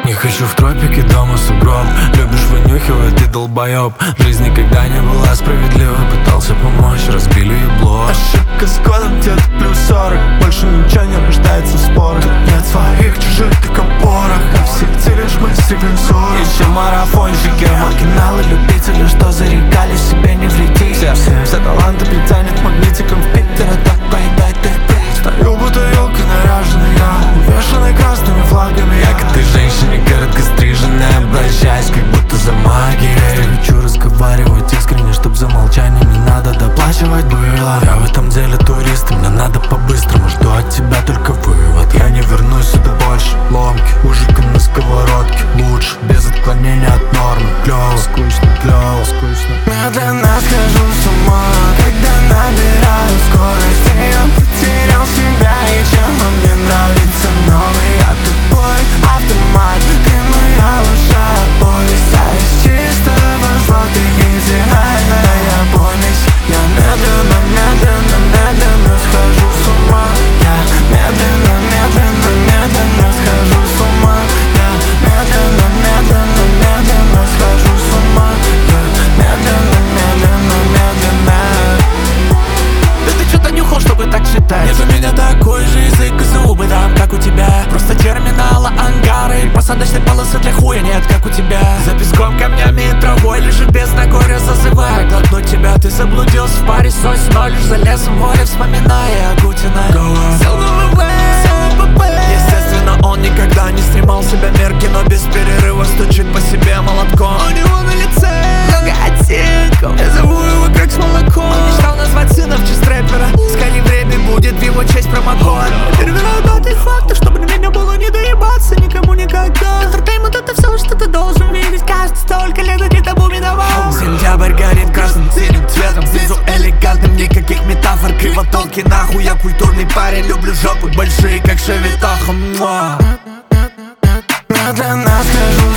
Не хочу в тропике, дома сугроб. Любишь вынюхивать, ты долбоеб. Жизнь никогда не была справедлива. Пытался помочь, разбили ебло. Ошибка с годом, где-то плюс 40. Больше ничего не рождается в спорах. Тут нет своих, чужих, так опорах. На всех целишь мысли венцора. Еще марафонщики, маргиналы, любители, что зарекали себе не вреди. Все таланты притянет магнитиком в Питер, а так поедай ты пить. Стою бутылкой наряженный я, увешанный красными флагами. Я к этой женщине коротко стриженной обращаюсь, как будто за магией. Я хочу разговаривать искренне, чтоб за молчание не надо доплачивать было. Я в этом деле турист, и мне надо по-быстрому. Жду от тебя только вывод. Я не вернусь сюда больше. Ломки, ужиком на сковородке. Лучше, без отклонения от нормы. Клёво, скучно, клёво, скучно. Медленно схожу с ума, когда набираю скорость. Я потерял себя, и чем мне нравится новый. Я тупой автомат, ты моя лучшая повесть. А из чистого зла ты идеальная помесь. Я медленно, медленно, медленно схожу с ума. Я медленно, медленно, медленно схожу с ума. Я медленно, медленно, медленно схожу с ума. Я медленно, медленно, медленно. Да ты что-то нюхал, чтобы так считать? Нет у меня такой же язык и зубы там, как у тебя. Просто терминала, ангары и посадочной полосы для хуя нет, как у тебя. За песком, камнями и травой лежит бездна горя, зазывая глотнуть тебя. Ты заблудился в паре с осенью, лишь за лесом воля, вспоминая Агутина. Сел на ВВ, естественно, он никогда не снимал себя мерки, но без перерыва стучит по себе молотком. У него на лице много оттенков, я зову его как с молоком. Он мечтал назвать сына в честь рэпера, скорее время будет в его честь промокод. Перебираю даты и факты, чтобы на меня было не доебаться никому никогда. Энтертеймент — это все, что ты должен видеть. Кажется, столько лет, а не тому миновал. Сентябрь горит красным синим цветом, снизу элегантным, никаких метафор. Кривотолки нахуй, я культурный парень, люблю жопы большие, как Шевитаха. Медленно схожу